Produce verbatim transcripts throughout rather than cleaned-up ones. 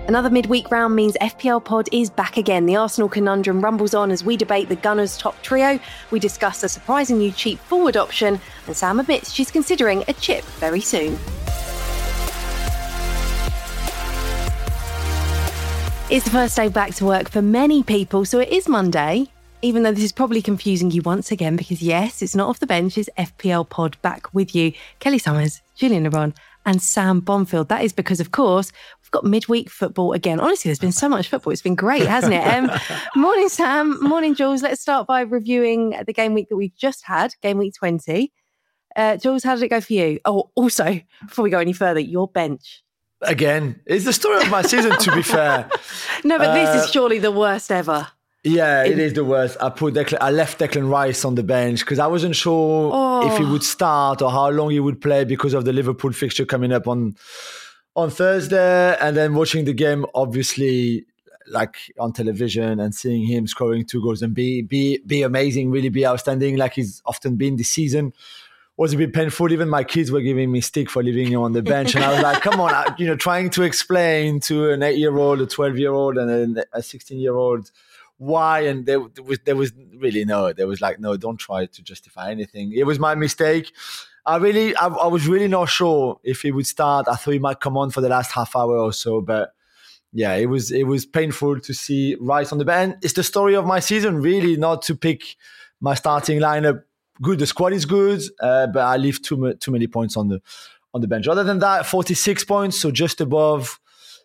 Another midweek round means F P L Pod is back again. The Arsenal conundrum rumbles on as we debate the Gunners' top trio. We discuss a surprising new cheap forward option, and Sam admits she's considering a chip very soon. It's the first day back to work for many people, so it is Monday, even though this is probably confusing you once again, because yes, it's not off the bench, it's F P L Pod back with you. Kelly Summers, Julian LeBron and Sam Bonfield. That is because, of course, we've got midweek football again. Honestly, there's been so much football. It's been great, hasn't it? Um, morning, Sam. Morning, Jules. Let's start by reviewing the game week that we've just had, game week twenty. Uh, Jules, how did it go for you? Oh, also, before we go any further, your bench. Again, it's the story of my season, to be fair. No, but uh, this is surely the worst ever. Yeah, it is the worst. I put Declan, I left Declan Rice on the bench because I wasn't sure oh. if he would start or how long he would play because of the Liverpool fixture coming up on on Thursday. And then watching the game, obviously, like on television and seeing him scoring two goals and be be be amazing, really be outstanding, like he's often been this season, was a bit painful. Even my kids were giving me stick for leaving him on the bench. And I was like, come on, I, you know, trying to explain to an eight-year-old, a twelve-year-old and a sixteen-year-old why, and there, there was there was really no there was like no don't try to justify anything. It was my mistake. I really I, I was really not sure if he would start. I thought he might come on for the last half hour or so, but yeah, it was it was painful to see Rice on the bench. It's the story of my season, really, not to pick my starting lineup. Good, the squad is good, uh, but I leave too too many points on the on the bench. Other than that, forty-six points, so just above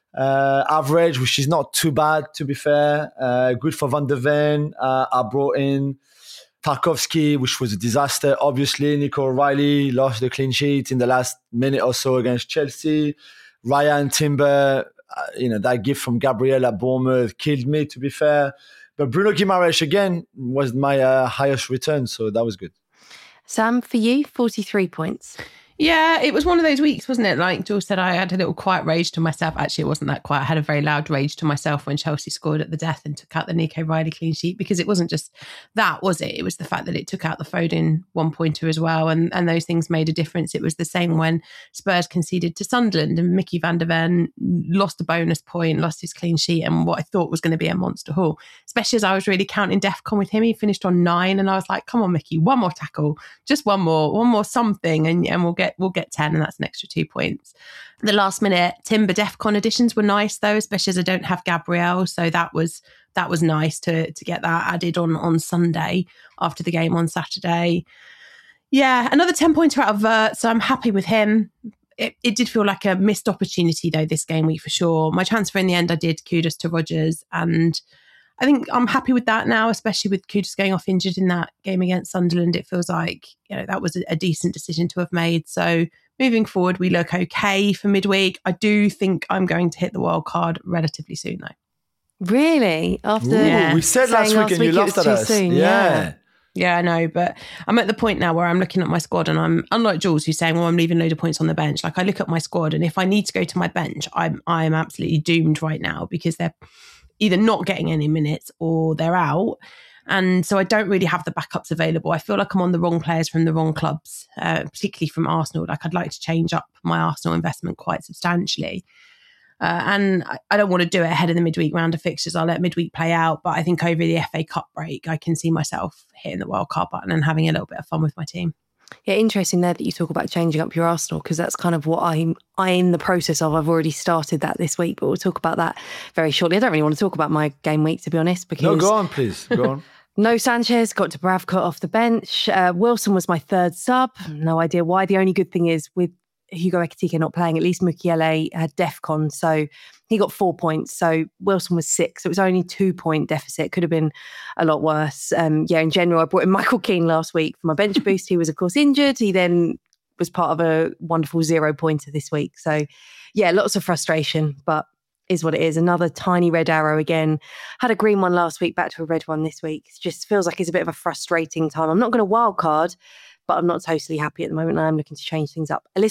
Uh, average, which is not too bad, to be fair. Uh, good for Van der Ven. Uh, I brought in Tarkowski, which was a disaster. Obviously, Nico O'Reilly lost the clean sheet in the last minute or so against Chelsea. Ryan Timber, uh, you know, that gift from Gabriel at Bournemouth killed me, to be fair. But Bruno Guimaraes, again, was my uh, highest return, so that was good. Sam, for you, forty-three points. Yeah, it was one of those weeks, wasn't it? Like Jules said, I had a little quiet rage to myself. Actually, it wasn't that quiet. I had a very loud rage to myself when Chelsea scored at the death and took out the Nico Riley clean sheet, because it wasn't just that, was it? It was the fact that it took out the Foden one-pointer as well, and, and those things made a difference. It was the same when Spurs conceded to Sunderland and Mickey van der Ven lost a bonus point, lost his clean sheet, and what I thought was going to be a monster haul, especially as I was really counting DEFCON with him. He finished on nine, and I was like, come on, Mickey, one more tackle, just one more, one more something, and, and we'll get we'll get ten, and that's an extra two points. The last minute Timber DEFCON additions were nice though, especially as I don't have Gabriel, so that was that was nice to to get that added on on Sunday after the game on Saturday. Yeah, another ten pointer out of Vert, so I'm happy with him. It, it did feel like a missed opportunity though this game week for sure. My transfer in the end, I did kudos to Rodgers, and I think I'm happy with that now, especially with Kudus going off injured in that game against Sunderland. It feels like, you know, that was a, a decent decision to have made. So moving forward, we look okay for midweek. I do think I'm going to hit the wild card relatively soon, though. Really? After Ooh, yeah. we said last week last and week you laughed at us. Soon, yeah. yeah. Yeah, I know, but I'm at the point now where I'm looking at my squad and I'm, unlike Jules, who's saying, well, I'm leaving a load of points on the bench. Like, I look at my squad, and if I need to go to my bench, I'm I'm absolutely doomed right now, because they're either not getting any minutes or they're out. And so I don't really have the backups available. I feel like I'm on the wrong players from the wrong clubs, uh, particularly from Arsenal. Like, I'd like to change up my Arsenal investment quite substantially. Uh, and I, I don't want to do it ahead of the midweek round of fixtures. I'll let midweek play out. But I think over the F A Cup break, I can see myself hitting the wild card button and having a little bit of fun with my team. Yeah, interesting there that you talk about changing up your Arsenal, because that's kind of what I'm, I'm in the process of. I've already started that this week, but we'll talk about that very shortly. I don't really want to talk about my game week, to be honest, because... No, go on, please. Go on. No Sanchez, got to Bravka off the bench. Uh, Wilson was my third sub. No idea why. The only good thing is with Hugo Ekitike not playing, at least Mukiele had DEFCON, so he got four points. So Wilson was six. So it was only two point deficit. Could have been a lot worse. Um, yeah, in general, I brought in Michael Keane last week for my bench boost. He was, of course, injured. He then was part of a wonderful zero pointer this week. So yeah, lots of frustration, but is what it is. Another tiny red arrow again. Had a green one last week, back to a red one this week. It just feels like it's a bit of a frustrating time. I'm not going to wild card, but I'm not totally happy at the moment. I am looking to change things up a little bit.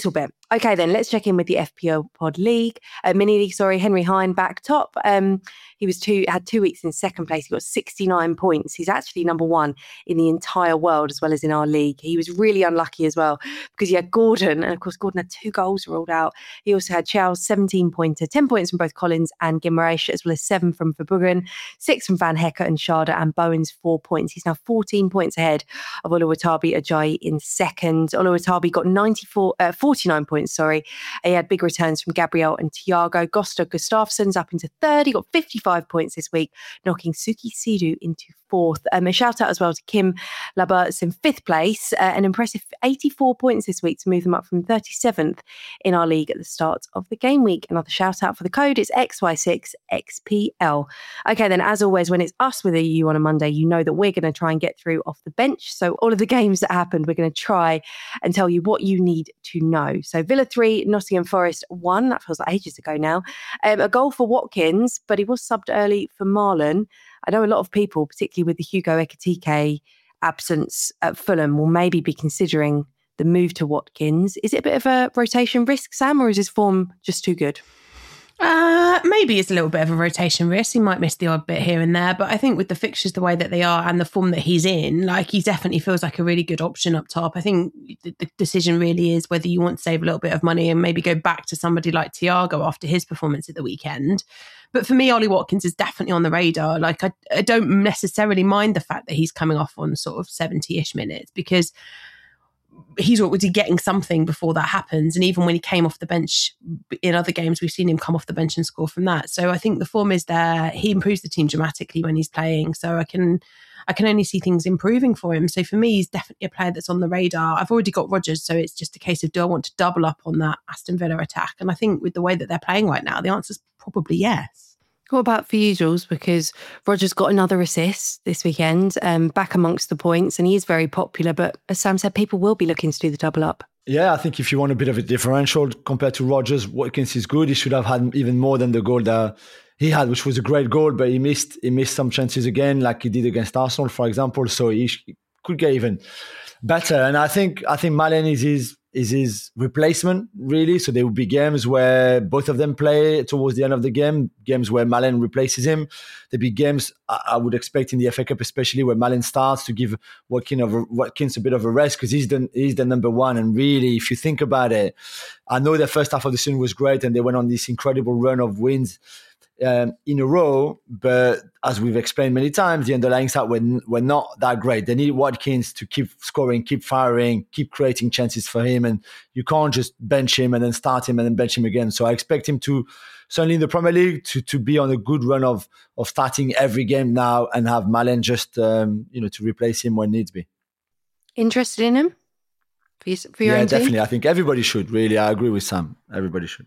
Okay, then let's check in with the F P L Pod League, uh, mini league. Sorry, Henry Hine back top. Um, he was two had two weeks in second place. He got sixty-nine points. He's actually number one in the entire world as well as in our league. He was really unlucky as well because he had Gordon, and of course Gordon had two goals ruled out. He also had Charles seventeen pointer, ten points from both Collins and Guimaraes, as well as seven from Verbruggen, six from Van Hecker and Schade, and Bowens four points. He's now fourteen points ahead of Oluwatabi Ajayi in second. Oluwatabi got ninety-four, uh, forty-nine points. Sorry, he had big returns from Gabriel and Thiago. Gosta Gustafsson's up into third. He got fifty-five points this week, knocking Suki Sidu into fourth. Um, a shout out as well to Kim Labert's in fifth place, uh, an impressive eighty-four points this week to move them up from thirty-seventh in our league at the start of the game week. Another shout out for the code is X Y six X P L. Okay, then as always, when it's us with a U on a Monday, you know that we're going to try and get through off the bench. So all of the games that happened, we're going to try and tell you what you need to know. So Villa three, Nottingham Forest one. That feels like ages ago now. Um, a goal for Watkins, but he was subbed early for Marlon. I know a lot of people, particularly with the Hugo Ekitike absence at Fulham, will maybe be considering the move to Watkins. Is it a bit of a rotation risk, Sam, or is his form just too good? Uh, maybe it's a little bit of a rotation risk. He might miss the odd bit here and there, but I think with the fixtures the way that they are and the form that he's in, like he definitely feels like a really good option up top. I think the, the decision really is whether you want to save a little bit of money and maybe go back to somebody like Thiago after his performance at the weekend. But for me, Ollie Watkins is definitely on the radar. Like I, I don't necessarily mind the fact that he's coming off on sort of seventy-ish minutes because he's already getting something before that happens. And even when he came off the bench in other games, we've seen him come off the bench and score from that. So I think the form is there. He improves the team dramatically when he's playing. So I can I can only see things improving for him. So for me, he's definitely a player that's on the radar. I've already got Rodgers, so it's just a case of do I want to double up on that Aston Villa attack? And I think with the way that they're playing right now, the answer is probably yes. What about for you, Jules? Because Rodgers got another assist this weekend, um, back amongst the points, and he is very popular. But as Sam said, people will be looking to do the double up. Yeah, I think if you want a bit of a differential compared to Rodgers, Watkins is good. He should have had even more than the goal that he had, which was a great goal, but he missed he missed some chances again, like he did against Arsenal, for example. So he could get even better. And I think I think Malen is his is his replacement, really. So there will be games where both of them play towards the end of the game, games where Malen replaces him. There'll be games I would expect in the F A Cup, especially where Malen starts to give Watkins, of a, Watkins a bit of a rest because he's the, he's the number one. And really, if you think about it, I know the first half of the season was great and they went on this incredible run of wins Um, in a row, but as we've explained many times, the underlying stats were, were not that great. They need Watkins to keep scoring, keep firing, keep creating chances for him, and you can't just bench him and then start him and then bench him again. So I expect him to, certainly in the Premier League, to to be on a good run of of starting every game now and have Malen just um, you know to replace him when needs be. Interested in him for, you, for your yeah, own team? definitely. I think everybody should. Really, I agree with Sam. Everybody should.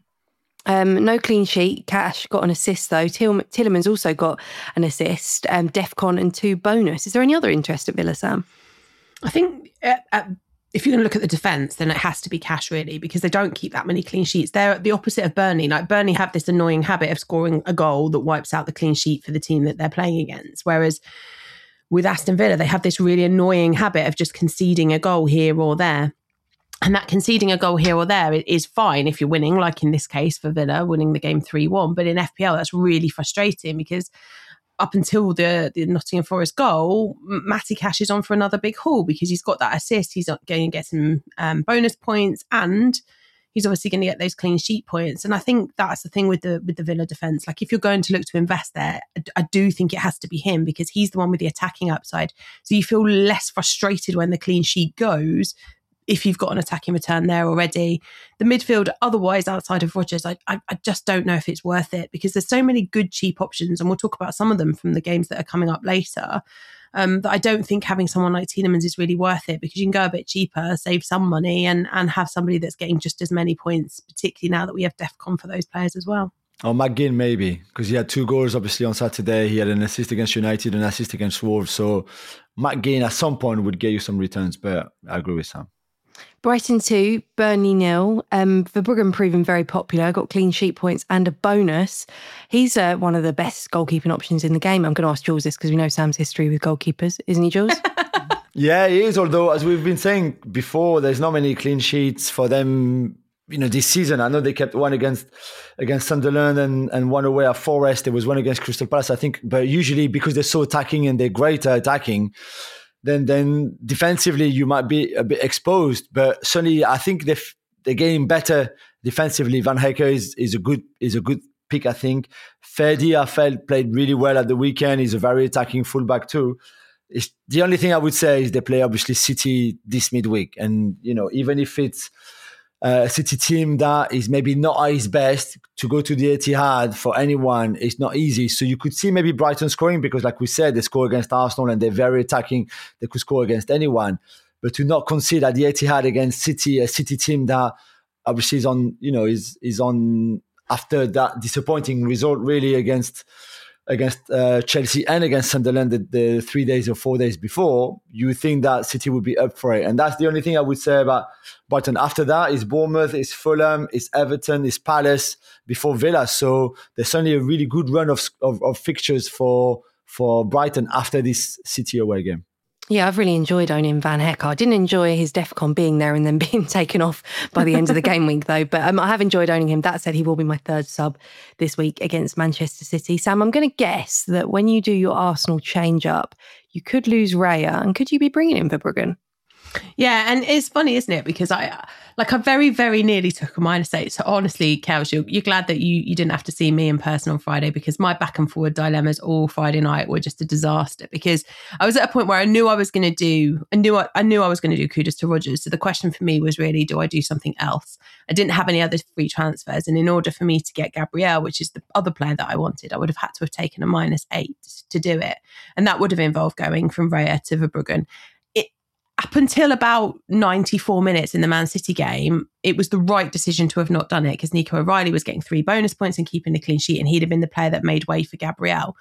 Um, no clean sheet. Cash got an assist though. Till- Tillerman's also got an assist. Um, Defcon and two bonus. Is there any other interest at Villa, Sam? I think uh, uh, if you're going to look at the defence, then it has to be Cash really, because they don't keep that many clean sheets. They're the opposite of Burnley. Like Burnley have this annoying habit of scoring a goal that wipes out the clean sheet for the team that they're playing against. Whereas with Aston Villa, they have this really annoying habit of just conceding a goal here or there. And that conceding a goal here or there is fine if you're winning, like in this case for Villa, winning the game three one. But in F P L, that's really frustrating because up until the, the Nottingham Forest goal, Matty Cash is on for another big haul because he's got that assist. He's going to get some um, bonus points and he's obviously going to get those clean sheet points. And I think that's the thing with the with the Villa defence. Like if you're going to look to invest there, I, I do think it has to be him because he's the one with the attacking upside. So you feel less frustrated when the clean sheet goes if you've got an attacking return there already. The midfield, otherwise, outside of Rodgers, I, I I just don't know if it's worth it because there's so many good cheap options, and we'll talk about some of them from the games that are coming up later, um, that I don't think having someone like Tielemans is really worth it because you can go a bit cheaper, save some money, and and have somebody that's getting just as many points, particularly now that we have Defcon for those players as well. Oh, McGinn maybe, because he had two goals obviously on Saturday. He had an assist against United, an assist against Wolves. So McGinn at some point would get you some returns, but I agree with Sam. Brighton two, Burnley nil. Um, Verbruggen proving very popular, got clean sheet points and a bonus. He's uh, one of the best goalkeeping options in the game. I'm going to ask Jules this because we know Sam's history with goalkeepers, isn't he, Jules? Yeah, he is. Although, as we've been saying before, there's not many clean sheets for them. you know, this season. I know they kept one against against Sunderland and, and one away at Forest. There was one against Crystal Palace, I think. But usually because they're so attacking and they're great at attacking, then then defensively you might be a bit exposed. But certainly I think they're, they're getting better defensively. Van Hecker is, is a good is a good pick, I think. Ferdi, I felt, played really well at the weekend. He's a very attacking fullback too. It's, the only thing I would say is they play obviously City this midweek. And, you know, even if it's a City team that is maybe not at its best, to go to the Etihad for anyone is not easy. So you could see maybe Brighton scoring because, like we said, they score against Arsenal and they're very attacking. They could score against anyone. But to not concede at the Etihad against City, a City team that obviously is on, you know, is is on after that disappointing result really against against uh, Chelsea and against Sunderland the, the three days or four days before, you would think that City would be up for it. And that's the only thing I would say about Brighton. After that is Bournemouth, is Fulham, is Everton, is Palace before Villa. So there's certainly a really good run of, of, of fixtures for, for Brighton after this City away game. Yeah, I've really enjoyed owning Van Hecker. I didn't enjoy his DEFCON being there and then being taken off by the end of the game week, though. But um, I have enjoyed owning him. That said, he will be my third sub this week against Manchester City. Sam, I'm going to guess that when you do your Arsenal change-up, you could lose Raya. And could you be bringing him for Bruggen? Yeah, and it's funny, isn't it? Because I, like, I very, very nearly took a minus eight. So honestly, Kels, you're, you're glad that you you didn't have to see me in person on Friday, because my back and forward dilemmas all Friday night were just a disaster. Because I was at a point where I knew I was going to do, I knew I, I knew I was going to do Kudus to Rodgers. So the question for me was really, do I do something else? I didn't have any other free transfers, and in order for me to get Gabriel, which is the other player that I wanted, I would have had to have taken a minus eight to do it, and that would have involved going from Raya to Verbruggen. Up until about ninety-four minutes in the Man City game, it was the right decision to have not done it, because Nico O'Reilly was getting three bonus points and keeping a clean sheet, and he'd have been the player that made way for Gabriel.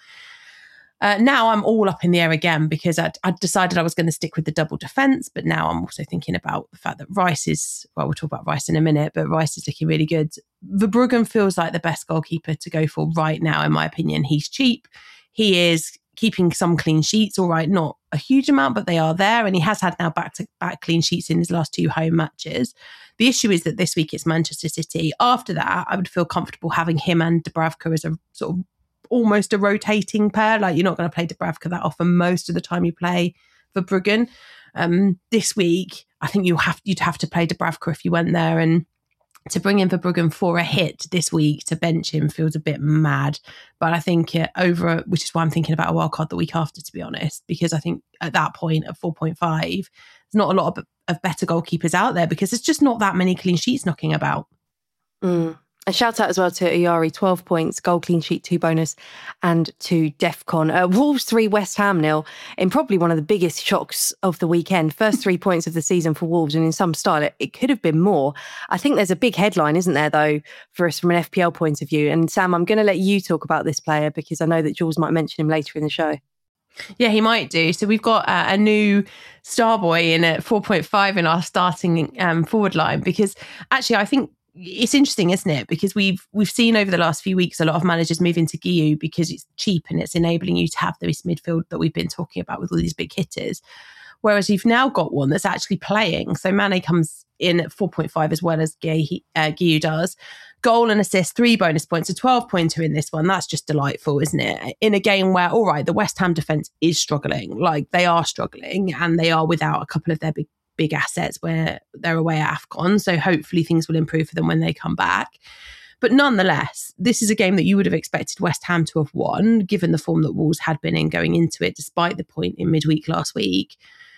Uh, now I'm all up in the air again, because I'd, I'd decided I was going to stick with the double defence, but now I'm also thinking about the fact that Rice is, well, we'll talk about Rice in a minute, but Rice is looking really good. Verbruggen feels like the best goalkeeper to go for right now, in my opinion. He's cheap. He is keeping some clean sheets, all right, not a huge amount, but they are there. And he has had now back-to-back clean sheets in his last two home matches. The issue is that this week it's Manchester City. After that, I would feel comfortable having him and Dubravka as a sort of almost a rotating pair. Like, you're not going to play Dubravka that often most of the time you play Verbruggen. Um, this week, I think you have, you'd have to play Dubravka if you went there, and to bring in Verbruggen for a hit this week to bench him feels a bit mad. But I think uh, over, which is why I'm thinking about a wildcard the week after, to be honest, because I think at that point at four point five, there's not a lot of, of better goalkeepers out there, because there's just not that many clean sheets knocking about. Mm. A shout out as well to Iyari, twelve points, goal, clean sheet, two bonus, and two DEFCON. Uh, Wolves three, West Ham nil, in probably one of the biggest shocks of the weekend. First three points of the season for Wolves, and in some style, it, it could have been more. I think there's a big headline, isn't there, though, for us from an F P L point of view. And Sam, I'm going to let you talk about this player, because I know that Jules might mention him later in the show. Yeah, he might do. So we've got uh, a new star boy in at four point five in our starting um, forward line, because actually I think it's interesting, isn't it? Because we've we've seen over the last few weeks a lot of managers move into Guiu because it's cheap and it's enabling you to have this midfield that we've been talking about with all these big hitters. Whereas you've now got one that's actually playing. So Mane comes in at four point five as well as Guiu does. Goal and assist, three bonus points, a twelve pointer in this one. That's just delightful, isn't it? In a game where, all right, the West Ham defence is struggling. Like, they are struggling, and they are without a couple of their big big assets where they're away at AFCON. So hopefully things will improve for them when they come back. But nonetheless, this is a game that you would have expected West Ham to have won, given the form that Wolves had been in going into it, despite the point in midweek last week.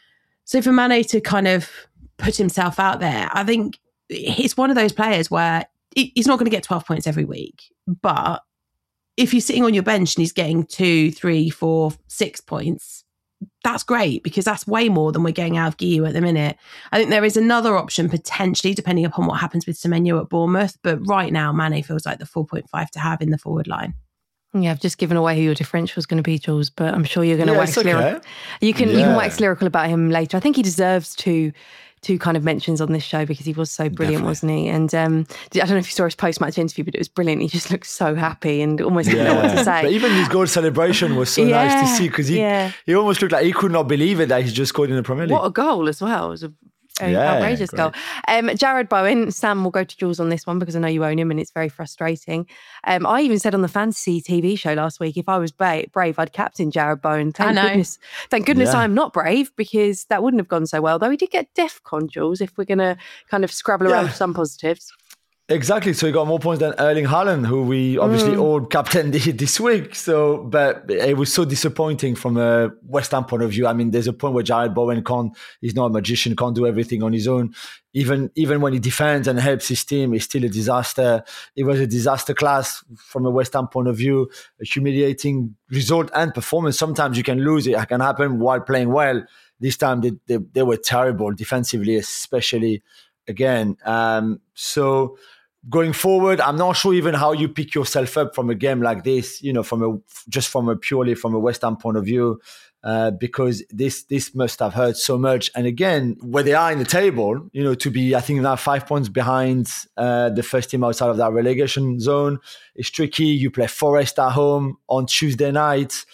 So for Mane to kind of put himself out there, I think it's one of those players where he's not going to get twelve points every week. But if you're sitting on your bench and he's getting two, three, four, six points, that's great, because that's way more than we're getting out of Guiu at the minute. I think there is another option potentially, depending upon what happens with Semenyo at Bournemouth. But right now, Mane feels like the four point five to have in the forward line. Yeah, I've just given away who your differential is going to be, Jules, but I'm sure you're going to yeah, wax okay. lyrical. You can yeah. you can wax lyrical about him later. I think he deserves to two kind of mentions on this show, because he was so brilliant, Definitely. wasn't he? And um, I don't know if you saw his post-match interview, but it was brilliant. He just looked so happy and almost didn't yeah. know what to say. But even his goal celebration was so yeah, nice to see, because he, yeah. he almost looked like he could not believe it that he's just scored in the Premier League. What a goal as well. It was a Yeah, outrageous great. goal. Um, Jarrod Bowen, Sam will go to Jules on this one because I know you own him and it's very frustrating. Um, I even said on the fantasy T V show last week, if I was ba- brave, I'd captain Jarrod Bowen. Thank I know. goodness, thank goodness Yeah. I'm not brave because that wouldn't have gone so well. Though he did get DEFCON, Jules, if we're going to kind of scrabble around Yeah. with some positives. Exactly. So he got more points than Erling Haaland, who we obviously Mm. all captained this week. So, but it was so disappointing from a West Ham point of view. I mean, there's a point where Jarrod Bowen can't, he's not a magician, can't do everything on his own. Even, even when he defends and helps his team, it's still a disaster. It was a disaster class from a West Ham point of view, a humiliating result and performance. Sometimes you can lose. It can happen while playing well. This time they, they, they were terrible defensively, especially again. Um, so, Going forward, I'm not sure even how you pick yourself up from a game like this, you know, from a just from a purely from a West Ham point of view, uh, because this this must have hurt so much. And again, where they are in the table, you know, to be I think now five points behind uh, the first team outside of that relegation zone is tricky. You play Forest at home on Tuesday night.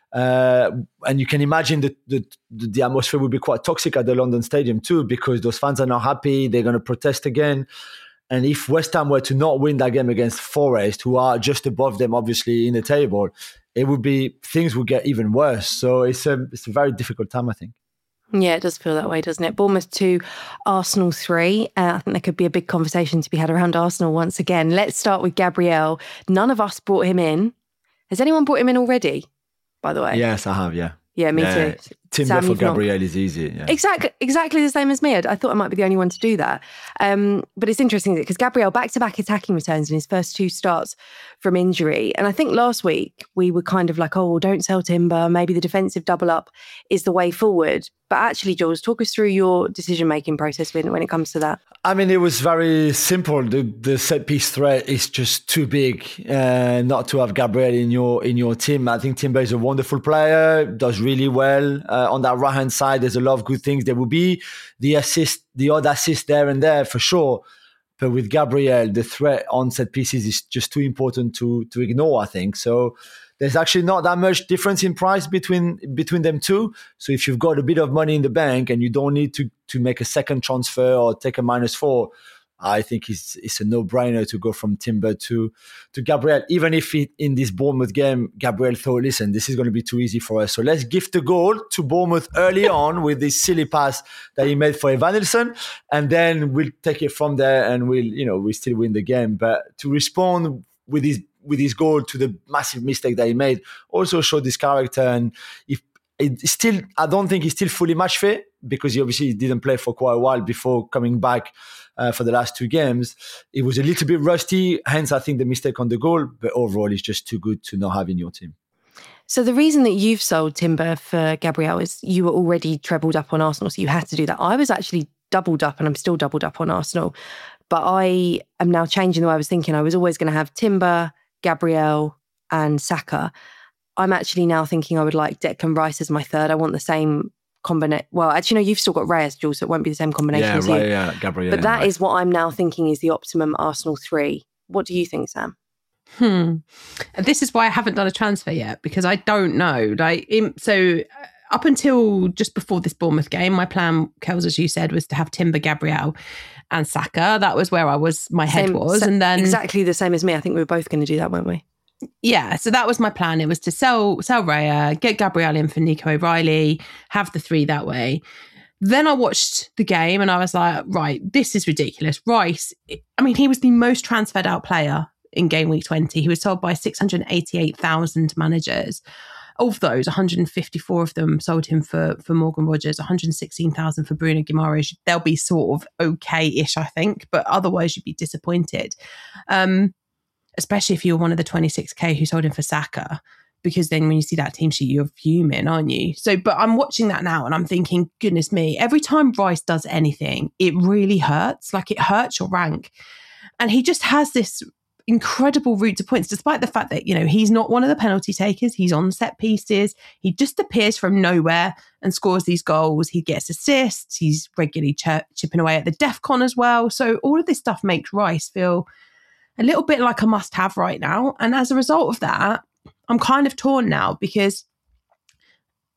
Uh, and you can imagine that the, the, the atmosphere will be quite toxic at the London Stadium too, because those fans are not happy. They're going to protest again. And if West Ham were to not win that game against Forest, who are just above them, obviously, in the table, it would be, things would get even worse. So it's a, it's a very difficult time, I think. Yeah, it does feel that way, doesn't it? Bournemouth two, Arsenal three. Uh, I think there could be a big conversation to be had around Arsenal once again. Let's start with Gabriel. None of us brought him in. Has anyone brought him in already, by the way? Yes, I have, yeah. Yeah, me yeah. too. Timber Sam, for you've not- Gabriel is easy. Yeah. Exactly, exactly the same as me. I, I thought I might be the only one to do that. Um, but it's interesting because Gabriel, back-to-back attacking returns in his first two starts from injury. And I think last week we were kind of like, oh, well, don't sell Timber. Maybe the defensive double up is the way forward. But actually, Jules, talk us through your decision-making process when, when it comes to that. I mean, it was very simple. The the set piece threat is just too big uh, not to have Gabriel in your in your team. I think Timber is a wonderful player, does really well uh, on that right hand side. There's a lot of good things. There will be the assist, the odd assist there and there for sure. But with Gabriel, the threat on set pieces is just too important to to ignore, I think. So there's actually not that much difference in price between between them two. So if you've got a bit of money in the bank and you don't need to to make a second transfer or take a minus four, I think it's it's a no-brainer to go from Timber to to Gabriel. Even if it, in this Bournemouth game, Gabriel thought, listen, this is going to be too easy for us. So let's gift the goal to Bournemouth early on with this silly pass that he made for Evanilson, and then we'll take it from there and we'll, you know, we still win the game. But to respond with his with his goal to the massive mistake that he made also showed his character. And if it still, I don't think he's still fully match fit because he obviously didn't play for quite a while before coming back uh, for the last two games. It was a little bit rusty, hence I think the mistake on the goal, but overall it's just too good to not have in your team. So the reason that you've sold Timber for Gabriel is you were already trebled up on Arsenal, so you had to do that. I was actually doubled up and I'm still doubled up on Arsenal, but I am now changing the way I was thinking. I was always going to have Timber, Gabriel and Saka. I'm actually now thinking I would like Declan Rice as my third. I want the same combination. Well, actually, no, you've still got Reyes, Jules, so it won't be the same combination Yeah, as right, you. yeah, Gabriel. But that right. is what I'm now thinking is the optimum Arsenal three. What do you think, Sam? Hmm. This is why I haven't done a transfer yet, because I don't know. Like, in, so up until just before this Bournemouth game, my plan, Kels, as you said, was to have Timber, Gabriel and Saka. That was where I was, my head Same, was. sa- And then exactly the same as me. I think we were both going to do that, weren't we? yeah, so that was my plan. It was to sell sell Raya, get Gabriel in for Nico O'Reilly, have the three that way. Then I watched the game and I was like, right, this is ridiculous. Rice, I mean, he was the most transferred out player in game week twenty. He was sold by six hundred eighty-eight thousand managers. Of those, one hundred fifty-four of them sold him for, for Morgan Rogers, one hundred sixteen thousand for Bruno Guimaraes. They'll be sort of okay-ish, I think, but otherwise you'd be disappointed. Um, especially if you're one of the twenty-six K who sold him for Saka, because then when you see that team sheet, you're fuming, aren't you? So, but I'm watching that now and I'm thinking, goodness me, every time Rice does anything, it really hurts. Like it hurts your rank. And he just has this incredible route to points, despite the fact that, you know, he's not one of the penalty takers. He's on set pieces. He just appears from nowhere and scores these goals. He gets assists. He's regularly ch- chipping away at the DEFCON as well. So all of this stuff makes Rice feel a little bit like a must-have right now. And as a result of that, I'm kind of torn now because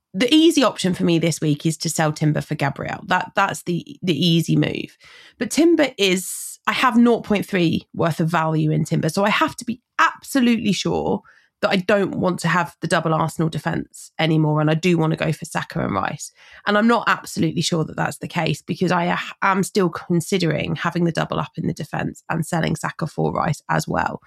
the easy option for me this week is to sell Timber for Gabriel. That that's the the easy move. But Timber is, I have zero point three worth of value in Timber. So I have to be absolutely sure that I don't want to have the double Arsenal defence anymore. And I do want to go for Saka and Rice. And I'm not absolutely sure that that's the case, because I am still considering having the double up in the defence and selling Saka for Rice as well.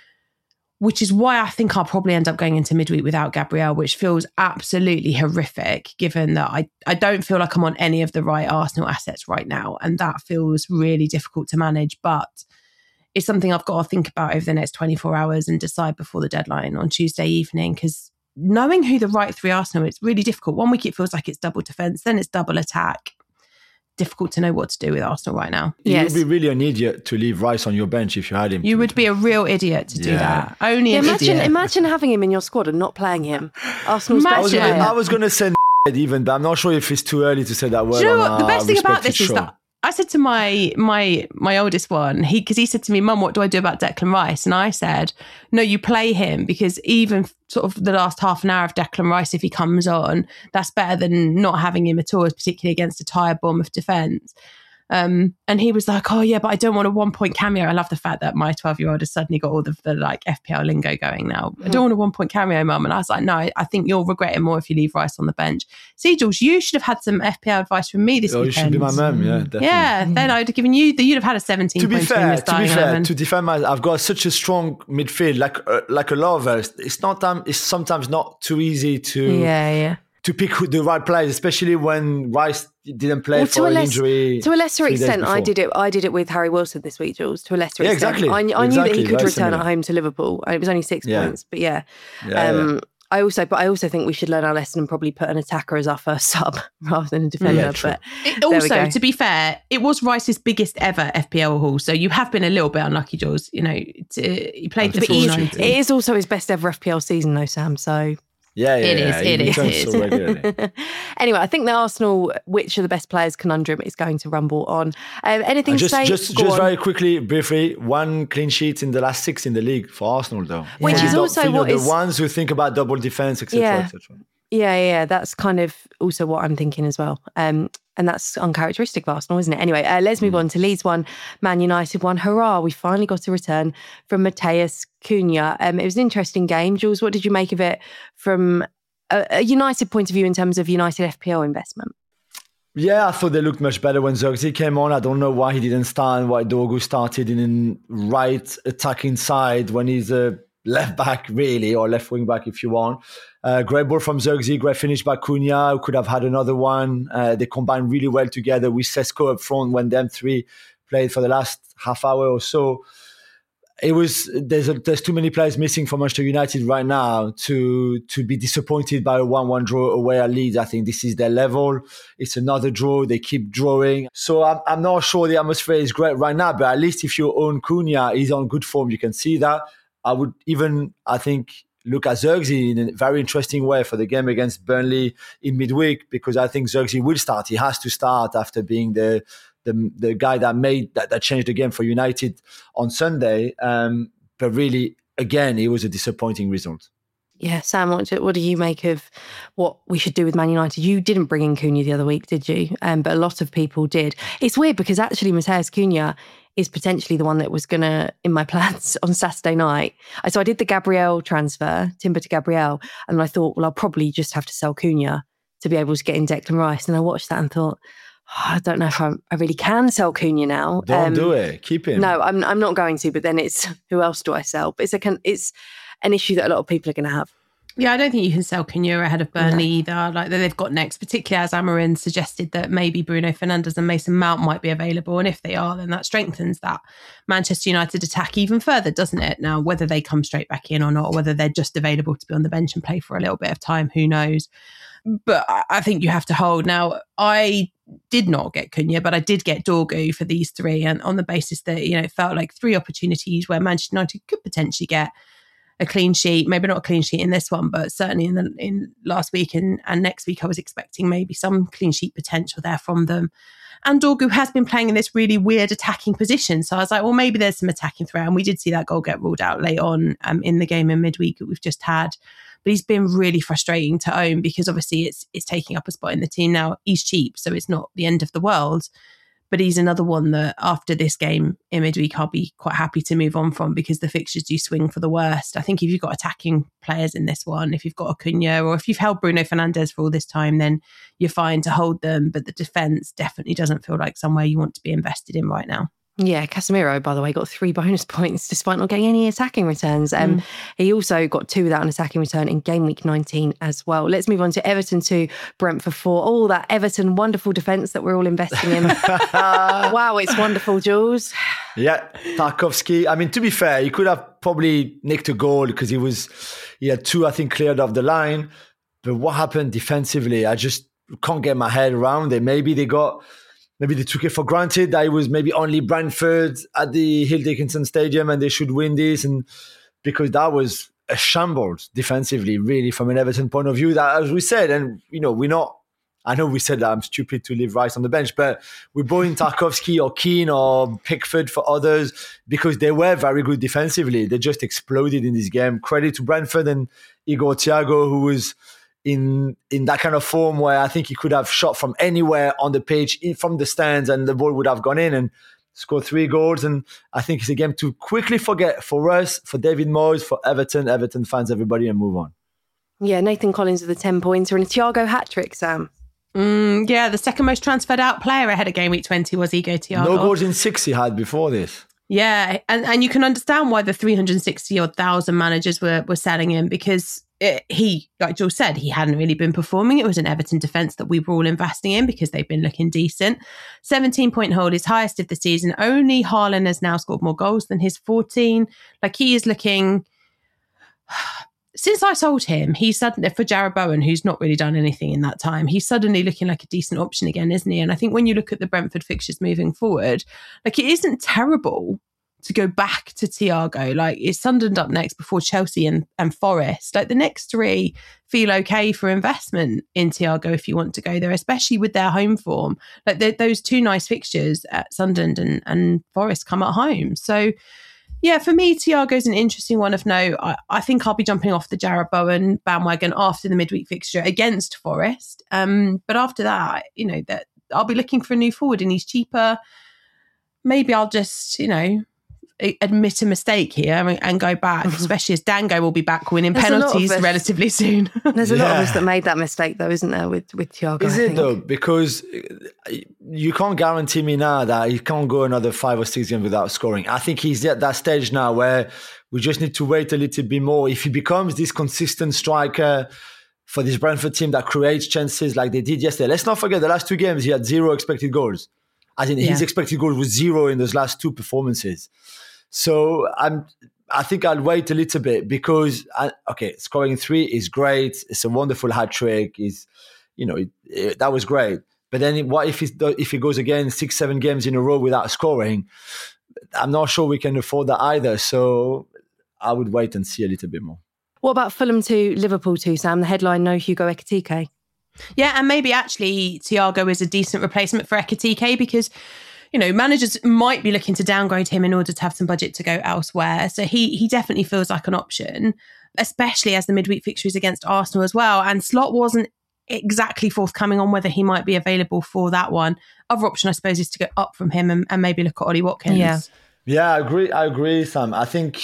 Which is why I think I'll probably end up going into midweek without Gabriel, which feels absolutely horrific, given that I, I don't feel like I'm on any of the right Arsenal assets right now. And that feels really difficult to manage. But it's something I've got to think about over the next twenty-four hours and decide before the deadline on Tuesday evening. Because knowing who the right three Arsenal, it's really difficult. One week it feels like it's double defence, then it's double attack. Difficult to know what to do with Arsenal right now. Yes. You would be really an idiot to leave Rice on your bench if you had him. You would be a real idiot to do yeah. that. Only yeah, an imagine, idiot. Imagine having him in your squad and not playing him. Arsenal's I was, gonna, I was going to send even, but I'm not sure if it's too early to say that word. Do you know on what? The best thing about this show. is that I said to my my my oldest one, he because he said to me, Mum, what do I do about Declan Rice? And I said, no, you play him, because even sort of the last half an hour of Declan Rice, if he comes on, that's better than not having him at all, particularly against a tired Bournemouth defence. Um, and he was like, oh yeah, but I don't want a one point cameo. I love the fact that my twelve year old has suddenly got all the, the like F P L lingo going now. Mm. I don't want a one point cameo, Mum. And I was like, no, I think you'll regret it more if you leave Rice on the bench. See, Jules, you should have had some F P L advice from me this oh, weekend. You should be my mum, yeah, definitely. Yeah, mm. then I'd have given you, you'd have had a seventeen to be point fair, in to be fair, eleven. to defend my, I've got such a strong midfield, like uh, like a lot of us. It's not um, it's sometimes not too easy to yeah, yeah. to pick the right players, especially when Rice didn't play well, for an less, injury. To a lesser extent, I did it. I did it with Harry Wilson this week, Jules. To a lesser yeah, extent, exactly. I, I exactly. knew that he could Very return similar. at home to Liverpool, and it was only six yeah. points. But yeah, yeah, um, yeah. I also, but I also think we should learn our lesson and probably put an attacker as our first sub rather than a defender. Yeah, but it, also, to be fair, it was Rice's biggest ever F P L haul, so you have been a little bit unlucky, Jules. You know, to, he played for it is also his best ever F P L season, though, Sam. So. Yeah, yeah, it yeah. is. It is. It is. So regularly. Anyway, I think the Arsenal, which are the best players conundrum, is going to rumble on. Um, anything just, to say? Just, just very quickly, briefly, one clean sheet in the last six in the league for Arsenal, though. Which yeah. is also you know, what the is ones who think about double defense, et cetera, yeah. et cetera. Yeah, yeah, that's kind of also what I'm thinking as well. Um, and that's uncharacteristic of Arsenal, isn't it? Anyway, uh, let's move mm. on to Leeds one, Man United one. Hurrah, we finally got a return from Matheus Cunha. Um, it was an interesting game. Jules, what did you make of it from a, a United point of view in terms of United F P L investment? Yeah, I thought they looked much better when Zirkzee came on. I don't know why he didn't start and why Dorgu started in the right attacking side when he's a left back, really, or left wing back if you want. Uh, great ball from Zirkzee, great finish by Cunha, who could have had another one. Uh, they combined really well together with Sesko up front when them three played for the last half hour or so. It was there's a, there's too many players missing for Manchester United right now to to be disappointed by a one one draw away at Leeds. I think this is their level. It's another draw. They keep drawing. So I'm I'm not sure the atmosphere is great right now, but at least if you own Cunha, he's on good form. You can see that. I would even, I think, look at Zirkzee in a very interesting way for the game against Burnley in midweek, because I think Zirkzee will start. He has to start after being the the, the guy that made that, that changed the game for United on Sunday. Um, but really, again, it was a disappointing result. Yeah, Sam, what do, what do you make of what we should do with Man United? You didn't bring in Cunha the other week, did you? Um, but a lot of people did. It's weird because actually Matheus Cunha is potentially the one that was going to, in my plans on Saturday night. So I did the Gabriel transfer, Timber to Gabriel, and I thought, well, I'll probably just have to sell Cunha to be able to get in Declan Rice. And I watched that and thought, oh, I don't know if I'm, I really can sell Cunha now. Don't um, do it. Keep him. No, I'm I'm not going to, but then it's, who else do I sell? But it's, a, it's an issue that a lot of people are going to have. Yeah, I don't think you can sell Cunha ahead of Burnley no. either. Like they've got next, particularly as Amarin suggested that maybe Bruno Fernandes and Mason Mount might be available. And if they are, then that strengthens that Manchester United attack even further, doesn't it? Now, whether they come straight back in or not, or whether they're just available to be on the bench and play for a little bit of time, who knows? But I think you have to hold. Now, I did not get Cunha, but I did get Dorgu for these three, and on the basis that, you know, it felt like three opportunities where Manchester United could potentially get a clean sheet, maybe not a clean sheet in this one, but certainly in the in last week and, and next week, I was expecting maybe some clean sheet potential there from them. And Dorgu has been playing in this really weird attacking position. So I was like, well, maybe there's some attacking threat. And we did see that goal get ruled out late on um, in the game in midweek that we've just had. but he's been really frustrating to own because obviously it's it's taking up a spot in the team now. He's cheap, so it's not the end of the world. But he's another one that after this game in midweek, I'll be quite happy to move on from because the fixtures do swing for the worst. I think if you've got attacking players in this one, if you've got Acuna or if you've held Bruno Fernandes for all this time, then you're fine to hold them. But the defence definitely doesn't feel like somewhere you want to be invested in right now. Yeah, Casemiro, by the way, got three bonus points despite not getting any attacking returns. Um, mm. He also got two without an attacking return in game week nineteen as well. Let's move on to Everton two, Brentford four. All that Everton wonderful defence that we're all investing in. Wow, it's wonderful, Jules. Yeah, Tarkowski. I mean, to be fair, he could have probably nicked a goal because he was, he had two, I think, cleared off the line. But what happened defensively? I just can't get my head around it. Maybe they got... Maybe they took it for granted that it was maybe only Brentford at the Hill Dickinson Stadium and they should win this. And because that was a shambles defensively, really, from an Everton point of view, that, as we said, and, you know, we're not, I know we said that I'm stupid to leave Rice on the bench, but we brought in Tarkowski or Keane or Pickford for others because they were very good defensively. They just exploded in this game. Credit to Brentford and Igor Thiago, who was in in that kind of form where I think he could have shot from anywhere on the pitch, in, from the stands, and the ball would have gone in and scored three goals. And I think it's a game to quickly forget for us, for David Moyes, for Everton, Everton fans, everybody, and move on. Yeah, Nathan Collins with a ten-pointer and a Thiago hat-trick, Sam. Mm, yeah, the second most transferred out player ahead of game week twenty was Igor Thiago. No goals in six he had before this. Yeah, and, and you can understand why the three hundred sixty odd thousand managers were were selling him because it, he, like Jules said, he hadn't really been performing. It was an Everton defence that we were all investing in because they've been looking decent. seventeen point hold, his highest of the season. Only Haaland has now scored more goals than his fourteen. Like he is looking... Since I sold him, he's suddenly, for Jarrod Bowen, who's not really done anything in that time, he's suddenly looking like a decent option again, isn't he? And I think when you look at the Brentford fixtures moving forward, like it isn't terrible to go back to Thiago. Like it's Sunderland up next before Chelsea and, and Forest. Like the next three feel okay for investment in Thiago if you want to go there, especially with their home form. Like those two nice fixtures at Sunderland and, and Forest come at home. So yeah, for me, Thiago's an interesting one of note. I, I think I'll be jumping off the Jarrod Bowen bandwagon after the midweek fixture against Forest. Um, but after that, you know, that I'll be looking for a new forward and he's cheaper. Maybe I'll just, you know, admit a mistake here and, and go back, especially as Dango will be back winning There's penalties relatively soon. There's a yeah. lot of us that made that mistake though, isn't there, with, with Thiago? Is I it think. though? Because you can't guarantee me now that he can't go another five or six games without scoring. I think he's at that stage now where we just need to wait a little bit more. If he becomes this consistent striker for this Brentford team that creates chances like they did yesterday. Let's not forget the last two games he had zero expected goals. I think yeah. his expected goals was zero in those last two performances. So I'm, I think I'll wait a little bit because, I, okay, scoring three is great. It's a wonderful hat trick. Is, you know, it, it, that was great. But then what if he if he goes again six, seven games in a row without scoring? I'm not sure we can afford that either. So I would wait and see a little bit more. What about Fulham two, Liverpool two, Sam? The headline, no Hugo Ekitike. Yeah, and maybe actually Thiago is a decent replacement for Ekitike because, you know, managers might be looking to downgrade him in order to have some budget to go elsewhere. So he he definitely feels like an option, especially as the midweek fixture is against Arsenal as well. And Slot wasn't exactly forthcoming on whether he might be available for that one. Other option, I suppose, is to go up from him and, and maybe look at Ollie Watkins. Yeah, yeah, I agree. I agree, Sam. I think,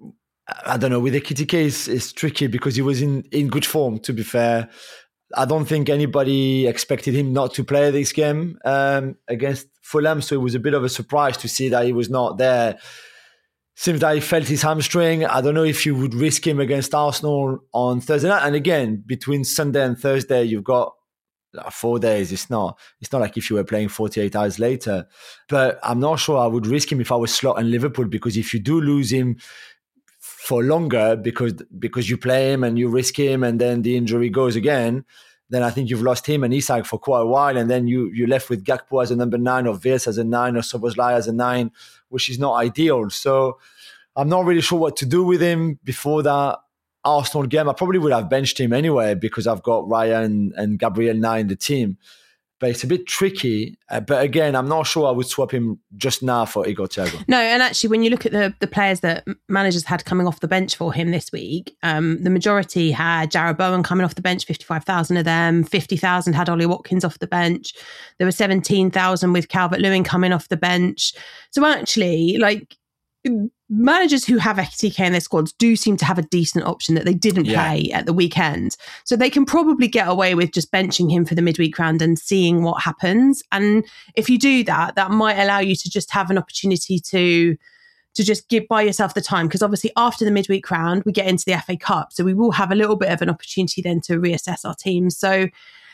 I don't know, with Ekitike it's, it's tricky because he was in, in good form, to be fair. I don't think anybody expected him not to play this game um, against Fulham, so it was a bit of a surprise to see that he was not there. Seems that he felt his hamstring. I don't know if you would risk him against Arsenal on Thursday night. And again, between Sunday and Thursday, you've got four days. It's not It's not like if you were playing forty-eight hours later. But I'm not sure I would risk him if I was Slot and Liverpool, because if you do lose him for longer because because you play him and you risk him and then the injury goes again, then I think you've lost him and Isak for quite a while, and then you, you're left with Gakpo as a number nine or Wirtz as a nine or Szoboszlai as a nine, which is not ideal. So I'm not really sure what to do with him before that Arsenal game. I probably would have benched him anyway because I've got Raya and, and Gabriel now in the team. but it's a bit tricky. Uh, but again, I'm not sure I would swap him just now for Igor Thiago. No, and actually, when you look at the the players that managers had coming off the bench for him this week, um, the majority had Jarrod Bowen coming off the bench, fifty-five thousand of them. fifty thousand had Ollie Watkins off the bench. There were seventeen thousand with Calvert-Lewin coming off the bench. So actually, like, managers who have Ekitike in their squads do seem to have a decent option that they didn't Yeah. play at the weekend. So they can probably get away with just benching him for the midweek round and seeing what happens. And if you do that, that might allow you to just have an opportunity to to just give by yourself the time. Because obviously after the midweek round, we get into the F A Cup. So we will have a little bit of an opportunity then to reassess our teams. So